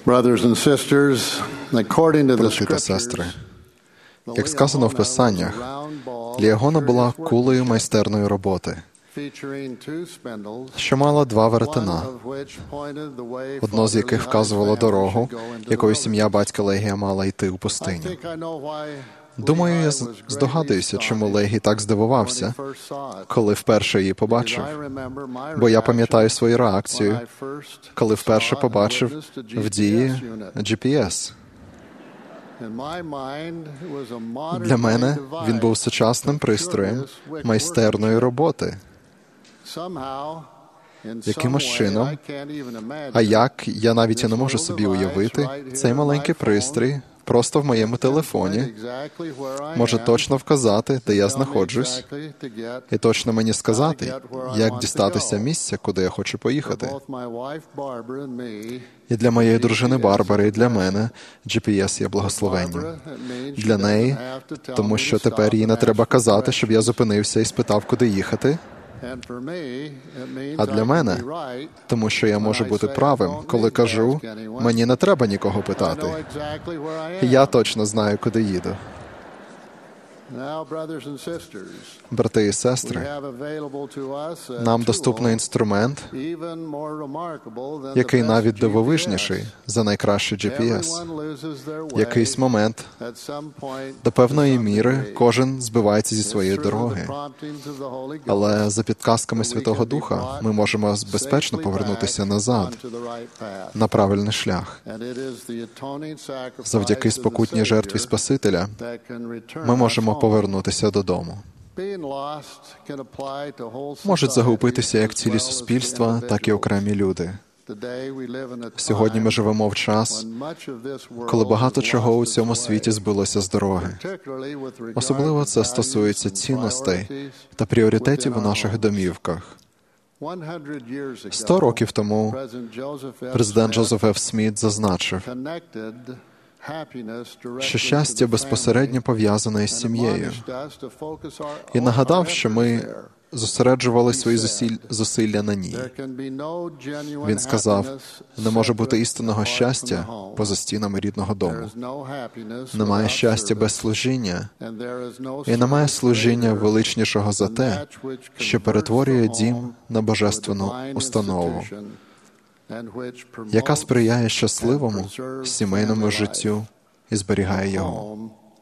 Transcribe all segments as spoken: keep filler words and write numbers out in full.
Brothers and sisters, according to the Брати та сестри, Scriptures, як сказано в Писаннях, Ліагона була кулею майстерної роботи, що мала два веретена, одно з яких вказувало дорогу, якою сім'я батька Легія мала йти у пустиню. Думаю, я здогадуюся, чому Легій так здивувався, коли вперше її побачив. Бо я пам'ятаю свою реакцію, коли вперше побачив в дії джі пі ес. Для мене він був сучасним пристроєм майстерної роботи. Якимось чином, а як, я навіть і не можу собі уявити, цей маленький пристрій просто в моєму телефоні може точно вказати, де я знаходжусь, і точно мені сказати, як дістатися місця, куди я хочу поїхати. І для моєї дружини Барбари, і для мене джі пі ес є благословенням. Для неї, тому що тепер їй не треба казати, щоб я зупинився і спитав, куди їхати. А для мене, тому що я можу бути правим, коли кажу, мені не треба нікого питати. Я точно знаю, куди їду. Брати і сестри, нам доступний інструмент, який навіть дивовижніший за найкращий джі пі ес. В якийсь момент, до певної міри, кожен збивається зі своєї дороги. Але за підказками Святого Духа ми можемо безпечно повернутися назад, на правильний шлях. Завдяки спокутній жертві Спасителя ми можемо повернутися додому. Можуть загубитися як цілі суспільства, так і окремі люди. Сьогодні ми живемо в час, коли багато чого у цьому світі збилося з дороги. Особливо це стосується цінностей та пріоритетів у наших домівках. Сто років тому президент Джозеф Ф. Сміт зазначив, що щастя безпосередньо пов'язане із сім'єю. І нагадав, що ми зосереджували свої зусиль... зусилля на ній. Він сказав, не може бути істинного щастя поза стінами рідного дому. Немає щастя без служіння, і немає служіння величнішого за те, що перетворює дім на божественну установу, яка сприяє щасливому сімейному життю і зберігає його.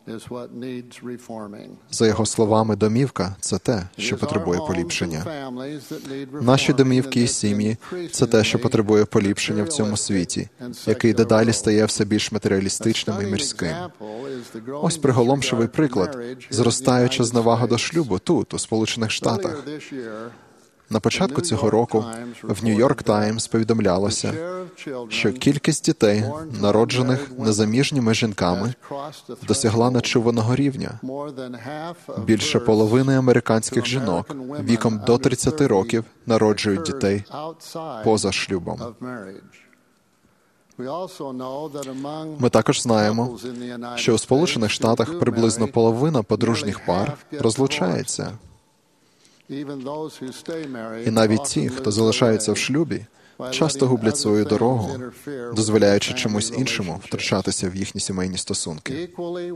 За його словами, домівка – це те, що потребує поліпшення. Наші домівки і сім'ї – це те, що потребує поліпшення в цьому світі, який дедалі стає все більш матеріалістичним і мирським. Ось приголомшивий приклад – зростаюча зневага до шлюбу тут, у Сполучених Штатах. На початку цього року в Нью-Йорк Таймс повідомлялося, що кількість дітей, народжених незаміжніми жінками, досягла нечуваного рівня. Більше половини американських жінок віком до тридцяти років народжують дітей поза шлюбом. Ми також знаємо, що у Сполучених Штатах приблизно половина подружніх пар розлучається. І навіть ті, хто залишається в шлюбі, часто гублять свою дорогу, дозволяючи чомусь іншому втручатися в їхні сімейні стосунки.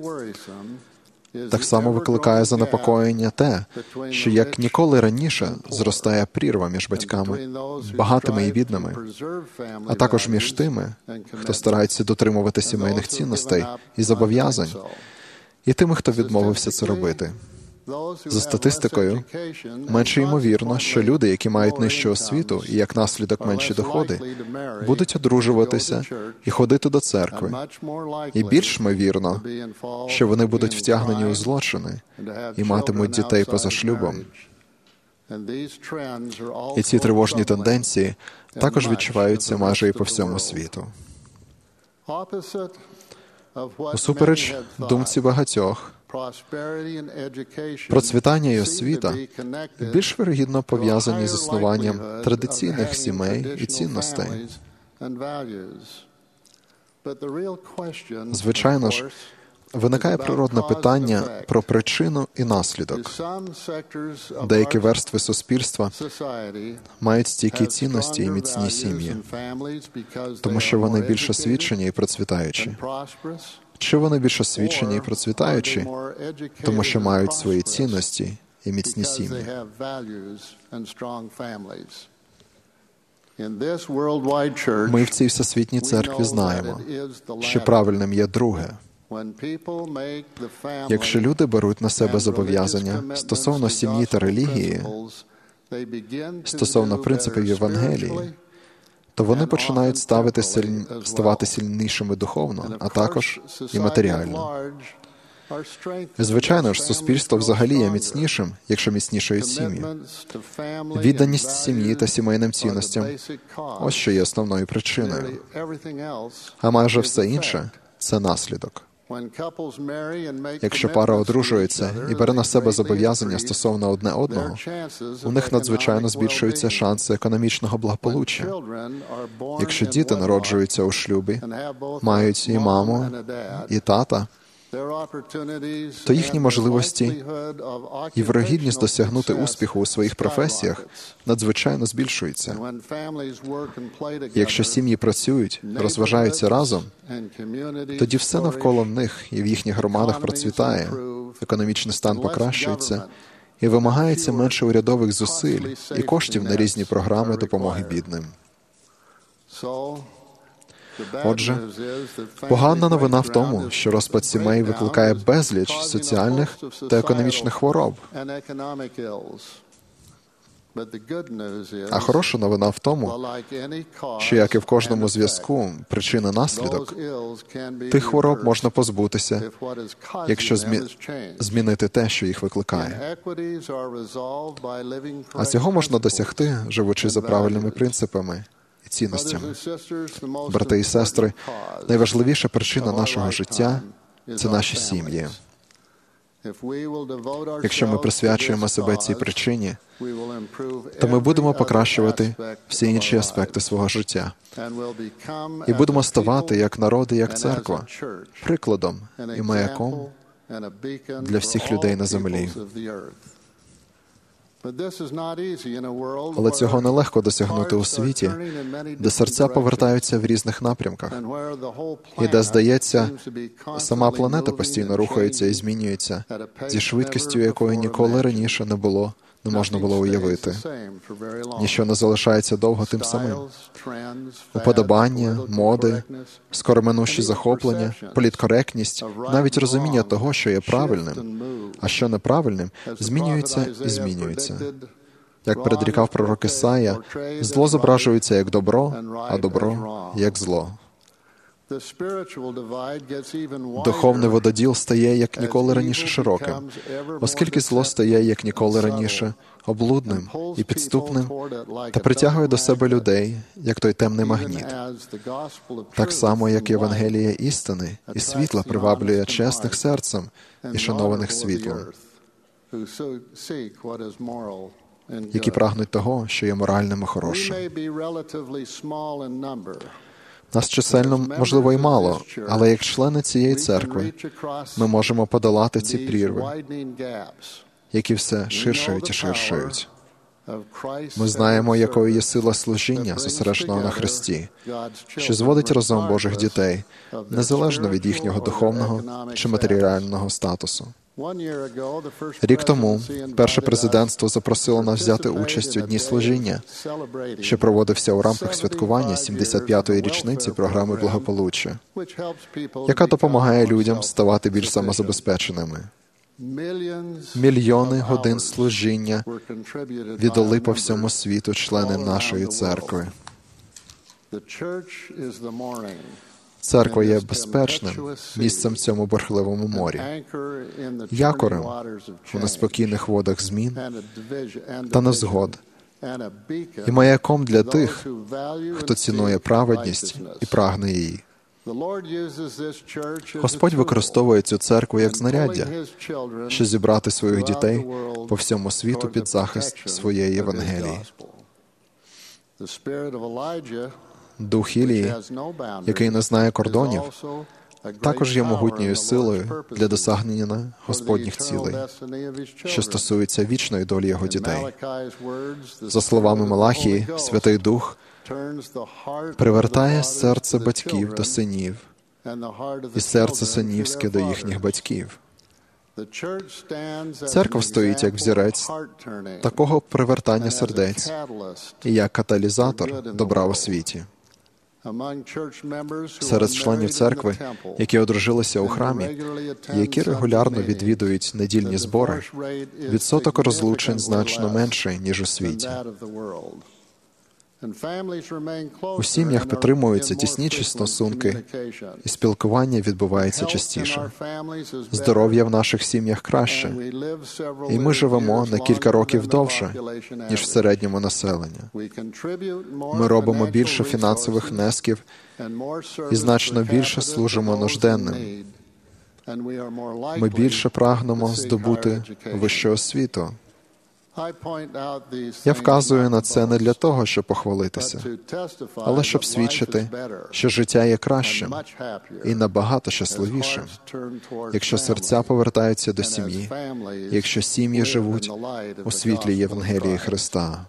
Так само викликає занепокоєння те, що як ніколи раніше зростає прірва між батьками, багатими і бідними, а також між тими, хто старається дотримувати сімейних цінностей і зобов'язань, і тими, хто відмовився це робити. За статистикою, менше ймовірно, що люди, які мають нижчу освіту і, як наслідок, менші доходи, будуть одружуватися і ходити до церкви. І більш ймовірно, що вони будуть втягнені у злочини і матимуть дітей поза шлюбом. І ці тривожні тенденції також відчуваються майже і по всьому світу. Усупереч думці багатьох, процвітання і освіта більш вірогідно пов'язані з існуванням традиційних сімей і цінностей. Звичайно ж, Виникає природне питання про причину і наслідок. Деякі верстви суспільства мають стійкі цінності і міцні сім'ї, тому що вони більш освічені і процвітаючі. Чи вони більш освічені і процвітаючі, тому що мають свої цінності і міцні сім'ї? Ми в цій всесвітній церкві знаємо, що правильним є друге. Якщо люди беруть на себе зобов'язання стосовно сім'ї та релігії, стосовно принципів Євангелії, то вони починають ставити силь... ставати сильнішими духовно, а також і матеріально. І, звичайно ж, суспільство взагалі є міцнішим, якщо міцнішають сім'ї. Відданість сім'ї та сімейним цінностям – ось що є основною причиною. А майже все інше – це наслідок. Якщо пара одружується і бере на себе зобов'язання стосовно одне одного, у них надзвичайно збільшуються шанси економічного благополуччя. Якщо діти народжуються у шлюбі, мають і маму, і тата, то їхні можливості і вирогідність досягнути успіху у своїх професіях надзвичайно збільшуються. І якщо сім'ї працюють, розважаються разом, тоді все навколо них і в їхніх громадах процвітає, економічний стан покращується, і вимагається менше урядових зусиль і коштів на різні програми допомоги бідним. Отже, погана новина в тому, що розпад сімей викликає безліч соціальних та економічних хвороб. А хороша новина в тому, що, як і в кожному зв'язку, причина-наслідок, тих хвороб можна позбутися, якщо змі... змінити те, що їх викликає. А цього можна досягти, живучи за правильними принципами і цінностями. Брати і сестри, найважливіша причина нашого життя – це наші сім'ї. Якщо ми присвячуємо себе цій причині, то ми будемо покращувати всі інші аспекти свого життя. І будемо ставати як народ і як церква, прикладом і маяком для всіх людей на землі. Але цього нелегко досягнути у світі, де серця повертаються в різних напрямках, і де, здається, сама планета постійно рухається і змінюється зі швидкістю, якої ніколи раніше не було, не можна було уявити. Ніщо не залишається довго тим самим. Уподобання, моди, скороминущі захоплення, політкоректність, навіть розуміння того, що є правильним, а що неправильним, змінюється і змінюється. Як предрікав пророк Ісая, зло зображується як добро, а добро – як зло. Духовний вододіл стає як ніколи раніше широким, оскільки зло стає як ніколи раніше облудним і підступним та притягує до себе людей, як той темний магніт. Так само, як Євангеліє істини і світла приваблює чесних серцем і шанованих світлом, які прагнуть того, що є моральним і хорошим. Нас чисельно, можливо, і мало, але як члени цієї церкви ми можемо подолати ці прірви, які все ширшають і ширшають. Ми знаємо, якою є сила служіння, зосередженого на Христі, що зводить разом Божих дітей, незалежно від їхнього духовного чи матеріального статусу. Рік тому перше президентство запросило нас взяти участь у Дні служіння, що проводився у рамках святкування сімдесят п'ятої річниці програми благополуччя, яка допомагає людям ставати більш самозабезпеченими. Мільйони годин служіння віддали по всьому світу члени нашої церкви. Церква є безпечним місцем в цьому бурхливому морі, якорем у неспокійних водах змін та невзгод, і маяком для тих, хто цінує праведність і прагне її. Господь використовує цю церкву як знаряддя, щоб зібрати своїх дітей по всьому світу під захист своєї Євангелії. Дух Ілії, який не знає кордонів, також є могутньою силою для досягнення Господніх цілей, що стосується вічної долі Його дітей. За словами Малахії, Святий Дух привертає серце батьків до синів і серце синівське до їхніх батьків. Церква стоїть як взірець такого привертання сердець і як каталізатор добра у світі. Серед членів церкви, які одружилися у храмі, і які регулярно відвідують недільні збори, відсоток розлучень значно менший, ніж у світі. У сім'ях підтримуються тісніші стосунки, і спілкування відбувається частіше. Здоров'я в наших сім'ях краще, і ми живемо на кілька років довше, ніж в середньому населення. Ми робимо більше фінансових внесків і значно більше служимо нужденним. Ми більше прагнемо здобути вищу освіту. Я вказую на це не для того, щоб похвалитися, але щоб свідчити, що життя є кращим і набагато щасливішим, якщо серця повертаються до сім'ї, якщо сім'ї живуть у світлі Євангелії Христа.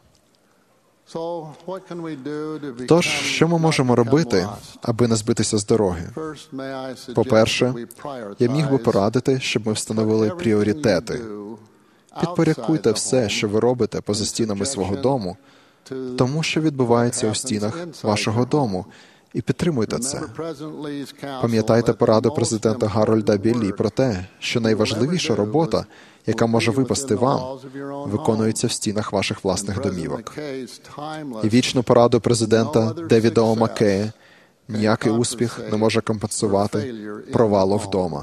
Тож, що ми можемо робити, аби не збитися з дороги? По-перше, я міг би порадити, щоб ми встановили пріоритети. Підпорядкуйте все, що ви робите поза стінами свого дому, тому, що відбувається у стінах вашого дому, і підтримуйте це. Пам'ятайте пораду президента Гарольда Біллі про те, що найважливіша робота, яка може випасти вам, виконується в стінах ваших власних домівок. І вічну пораду президента Девіда О. Маккея: ніякий успіх не може компенсувати провалу вдома.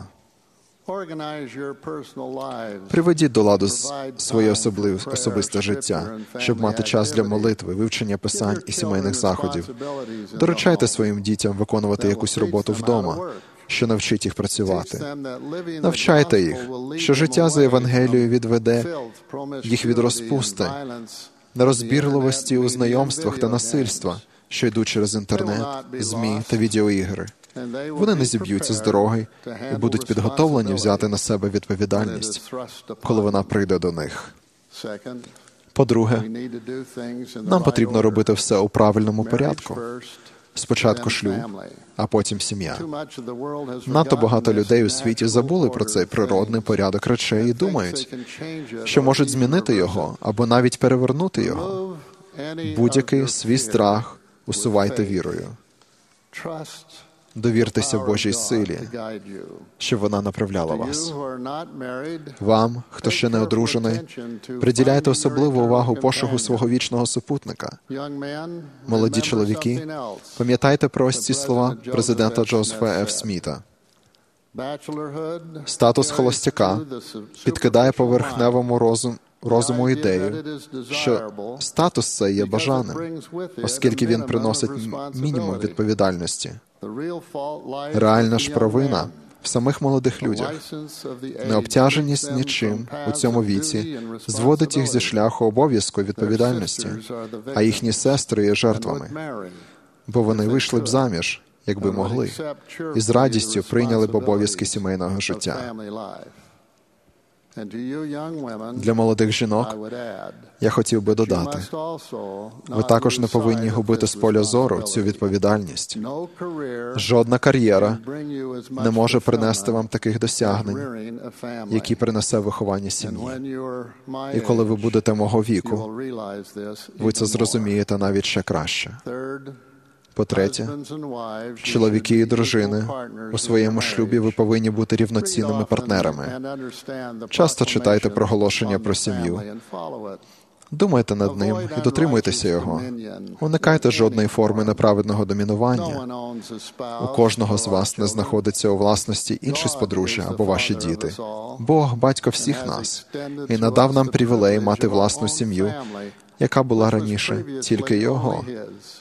Приведіть до ладу своє особисте життя, щоб мати час для молитви, вивчення писань і сімейних заходів. Доручайте своїм дітям виконувати якусь роботу вдома, що навчить їх працювати. Навчайте їх, що життя за Євангелією відведе їх від розпусти, нерозбірливості у знайомствах та насильства, що йдуть через інтернет, ЗМІ та відеоігри. Вони не зіб'ються з дороги і будуть підготовлені взяти на себе відповідальність, коли вона прийде до них. По-друге, нам потрібно робити все у правильному порядку. Спочатку шлюб, а потім сім'я. Надто багато людей у світі забули про цей природний порядок речей і думають, що можуть змінити його або навіть перевернути його. Будь-який свій страх усувайте вірою. Довіртеся Божій силі, щоб вона направляла вас. Вам, хто ще не одружений, приділяйте особливу увагу пошуку свого вічного супутника. Молоді чоловіки, пам'ятайте про ось ці слова президента Джозефа Ф. Сміта. Статус холостяка підкидає поверхневому розуму розуму ідею, що статус цей є бажаним, оскільки він приносить мінімум відповідальності. Реальна ж провина в самих молодих людях. Необтяженість нічим у цьому віці зводить їх зі шляху обов'язку і відповідальності, а їхні сестри є жертвами, бо вони вийшли б заміж, якби могли, і з радістю прийняли б обов'язки сімейного життя. Для молодих жінок я хотів би додати, ви також не повинні губити з поля зору цю відповідальність. Жодна кар'єра не може принести вам таких досягнень, які принесе виховання сім'ї. І коли ви будете мого віку, ви це зрозумієте навіть ще краще. По-третє, чоловіки і дружини, у своєму шлюбі ви повинні бути рівноцінними партнерами. Часто читайте проголошення про сім'ю. Думайте над ним і дотримуйтеся його. Уникайте жодної форми неправедного домінування. У кожного з вас не знаходиться у власності інший з подружжя або ваші діти. Бог – батько всіх нас і надав нам привілей мати власну сім'ю, яка була раніше тільки його,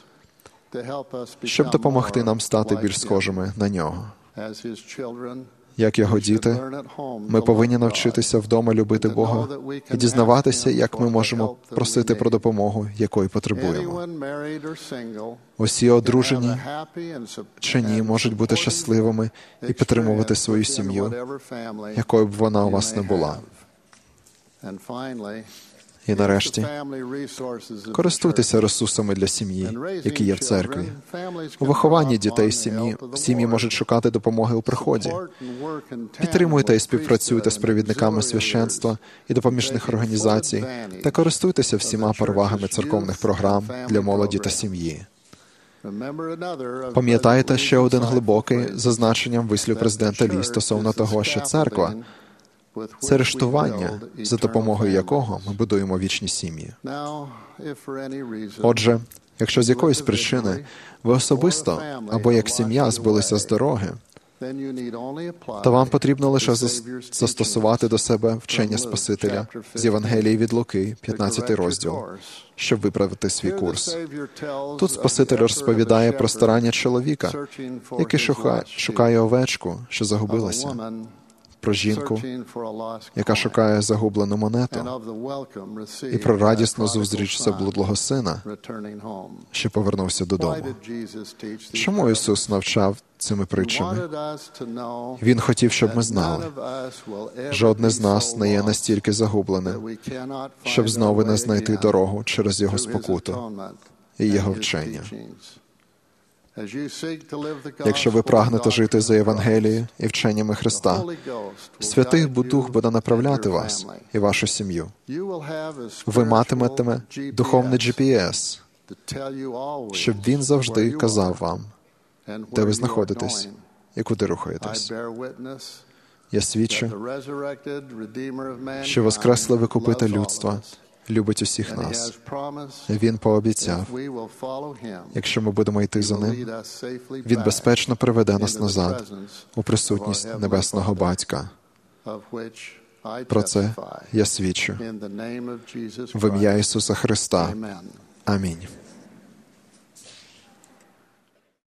щоб допомогти нам стати більш схожими на нього. Як його діти, ми повинні навчитися вдома любити Бога і дізнаватися, як ми можемо просити про допомогу, якої потребуємо. Усі одружені чи ні можуть бути щасливими і підтримувати свою сім'ю, якою б вона у вас не була. І нарешті, користуйтеся ресурсами для сім'ї, які є в церкві. У вихованні дітей сім'ї, сім'ї можуть шукати допомоги у приході. Підтримуйте і співпрацюйте з провідниками священства і допоміжних організацій та користуйтеся всіма перевагами церковних програм для молоді та сім'ї. Пам'ятайте ще один глибокий зазначенням вислів президента Лі стосовно того, що церква – це рештування, за допомогою якого ми будуємо вічні сім'ї. Отже, якщо з якоїсь причини ви особисто або як сім'я збилися з дороги, то вам потрібно лише застосувати до себе вчення Спасителя з Євангелії від Луки, п'ятнадцятий розділ, щоб виправити свій курс. Тут Спаситель розповідає про старання чоловіка, який шукає, шукає овечку, що загубилася, про жінку, яка шукає загублену монету, і про радісну зустріч заблудлого сина, що повернувся додому. Чому Ісус навчав цими притчами? Він хотів, щоб ми знали, жодне з нас не є настільки загублене, щоб знову не знайти дорогу через Його спокуту і Його вчення. Якщо ви прагнете жити за Євангелією і вченнями Христа, Святий Дух буде направляти вас і вашу сім'ю. Ви матиметиме духовний джі пі ес, щоб він завжди казав вам, де ви знаходитесь і куди рухаєтесь. Я свідчу, що воскреслий Викупитель людства любить усіх нас. Він пообіцяв, якщо ми будемо йти за Ним, Він безпечно приведе нас назад у присутність Небесного Батька. Про це я свідчу. В ім'я Ісуса Христа. Амінь.